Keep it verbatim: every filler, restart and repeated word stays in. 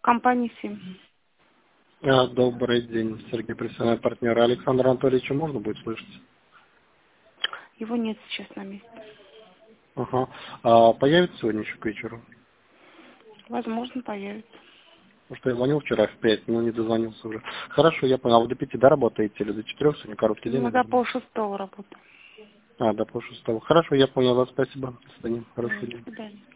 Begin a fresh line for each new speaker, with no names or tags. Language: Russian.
Компания СИМ.
А, добрый день, Сергей, профессиональный партнер. Александра Анатольевича можно будет слышать?
Его нет сейчас на месте.
Ага. А появится сегодня еще к вечеру?
Возможно, появится.
Потому что я звонил вчера в пять, но не дозвонился уже. Хорошо, я понял. А вы до пяти, да, работаете или до четырех? Сегодня короткий день,
Мы до
наверное.
полшестого работаем.
А, до полшестого. Хорошо, я понял вас. Спасибо. До свидания. Хорошего
До
дня.
свидания.